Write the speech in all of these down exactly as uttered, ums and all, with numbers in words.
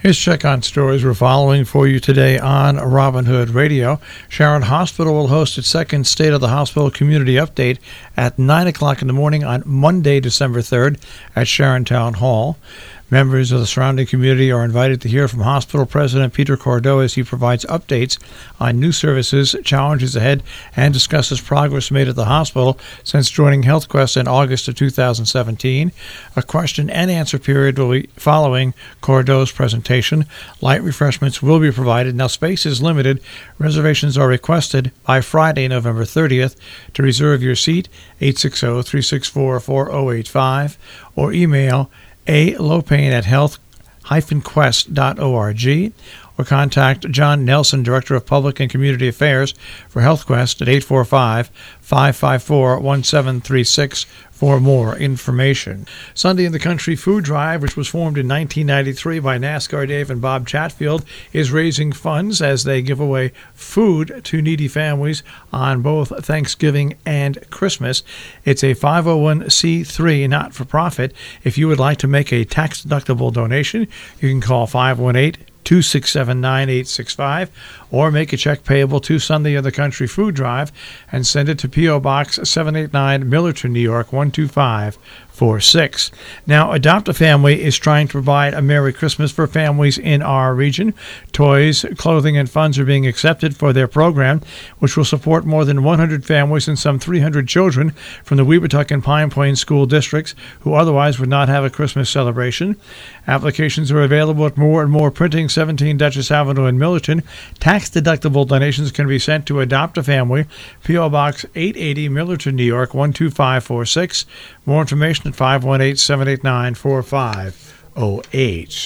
Here's Check on Stories we're following for you today on Robin Hood Radio. Sharon Hospital will host its second State of the Hospital Community Update at nine o'clock in the morning on Monday, December third at Sharon Town Hall. Members of the surrounding community are invited to hear from Hospital President Peter Cordeaux as he provides updates on new services, challenges ahead, and discusses progress made at the hospital since joining HealthQuest in August of two thousand seventeen. A question and answer period will be following Cordeaux's presentation. Light refreshments will be provided. Now, space is limited. Reservations are requested by Friday, November thirtieth. To reserve your seat, eight six zero, three six four, four zero eight five or email a lopane at health dash quest dot org or contact John Nelson, Director of Public and Community Affairs for HealthQuest at eight four five, five five four, one seven three six for more information. Sunday in the Country Food Drive, which was formed in nineteen ninety-three by NASCAR Dave and Bob Chatfield, is raising funds as they give away food to needy families on both Thanksgiving and Christmas. It's a five oh one c three not-for-profit. If you would like to make a tax-deductible donation, you can call five one eight, two six seven, nine eight six five or make a check payable to Sunday in the Country Food Drive and send it to P O. Box seven eighty-nine, Millerton, New York, one two five four six. Now, Adopt a Family is trying to provide a Merry Christmas for families in our region. Toys, clothing, and funds are being accepted for their program, which will support more than one hundred families and some three hundred children from the Weebatuck and Pine Plains school districts who otherwise would not have a Christmas celebration. Applications are available at More and More Printing, seventeen Dutchess Avenue in Millerton. Tax-deductible donations can be sent to Adopt a Family, P O. Box eight eighty, Millerton, New York, one two five four six. More information at five one eight, seven eight nine, four five zero eight.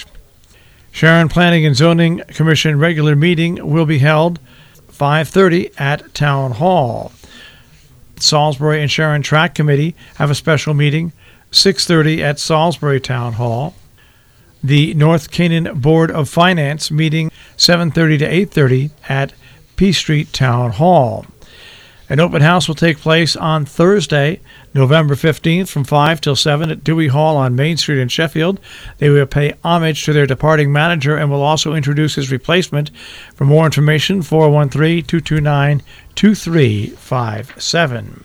Sharon Planning and Zoning Commission regular meeting will be held five thirty at Town Hall. Salisbury and Sharon Track Committee have a special meeting six thirty at Salisbury Town Hall. The North Canaan Board of Finance meeting seven thirty to eight thirty at P Street Town Hall. An open house will take place on Thursday, November fifteenth from five till seven at Dewey Hall on Main Street in Sheffield. They will pay homage to their departing manager and will also introduce his replacement. For more information, four one three, two two nine, two three five seven.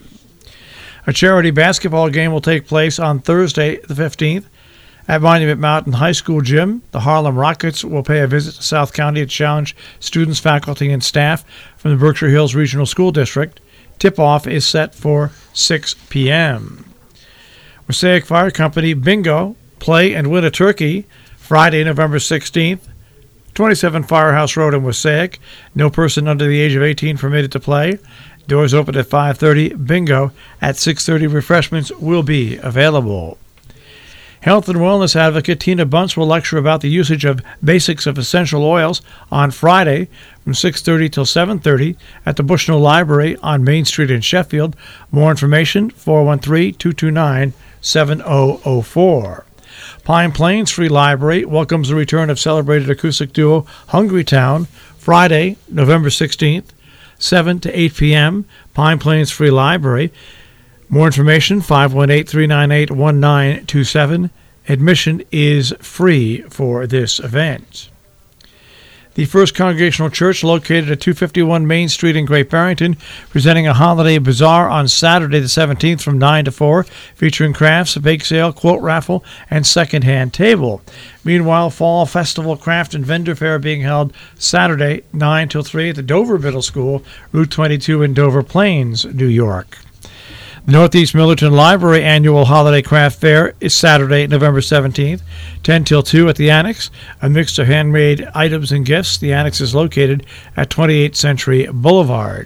A charity basketball game will take place on Thursday, the fifteenth. At Monument Mountain High School Gym, the Harlem Rockets will pay a visit to South County to challenge students, faculty, and staff from the Berkshire Hills Regional School District. Tip-off is set for six p.m. Mosaic Fire Company Bingo, play and win a turkey, Friday, November sixteenth, twenty-seven Firehouse Road in Mosaic. No person under the age of eighteen permitted to play. Doors open at five thirty. Bingo at six thirty. Refreshments will be available. Health and wellness advocate Tina Bunce will lecture about the usage of basics of essential oils on Friday from six thirty till seven thirty at the Bushnell Library on Main Street in Sheffield. More information, four one three, two two nine, seven zero zero four. Pine Plains Free Library welcomes the return of celebrated acoustic duo Hungry Town, Friday, November sixteenth, seven to eight p.m., Pine Plains Free Library. More information, five one eight, three nine eight, one nine two seven. Admission is free for this event. The First Congregational Church, located at two fifty-one Main Street in Great Barrington, presenting a holiday bazaar on Saturday the seventeenth from nine to four, featuring crafts, a bake sale, quote raffle, and second-hand table. Meanwhile, Fall Festival Craft and Vendor Fair being held Saturday, nine till three at the Dover Middle School, Route twenty-two in Dover Plains, New York. The Northeast Millerton Library Annual Holiday Craft Fair is Saturday, November seventeenth, ten till two at the Annex. A mix of handmade items and gifts. The Annex is located at twenty-eighth Century Boulevard.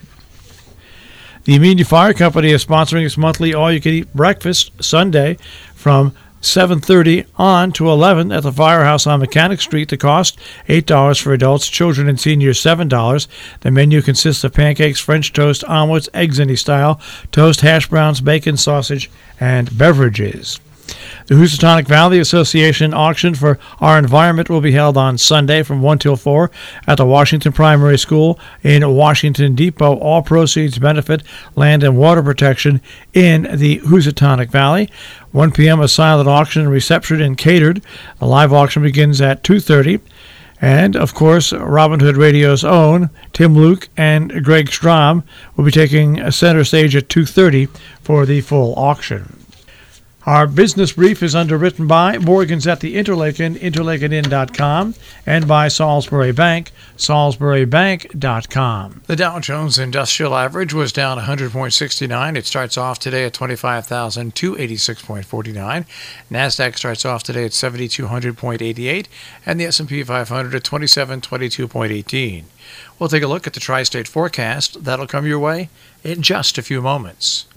The Amelia Fire Company is sponsoring its monthly all-you-can-eat breakfast Sunday from seven thirty on to eleven at the Firehouse on Mechanic Street. The cost, eight dollars for adults, children and seniors, seven dollars. The menu consists of pancakes, French toast, omelets, eggs any style, toast, hash browns, bacon, sausage, and beverages. The Housatonic Valley Association auction for Our Environment will be held on Sunday from one till four at the Washington Primary School in Washington Depot. All proceeds benefit land and water protection in the Housatonic Valley. one p.m. a silent auction, reception, and catered. The live auction begins at two thirty. And, of course, Robin Hood Radio's own Tim Luke and Greg Strom will be taking center stage at two thirty for the full auction. Our business brief is underwritten by Morgan's at the Interlaken, interlaken inn dot com, and by Salisbury Bank, salisbury bank dot com. The Dow Jones Industrial Average was down one hundred point six nine. It starts off today at twenty-five thousand two hundred eighty-six point four nine. NASDAQ starts off today at seven thousand two hundred point eight eight, and the S and P five hundred at twenty-seven twenty-two point one eight. We'll take a look at the tri-state forecast. That'll come your way in just a few moments.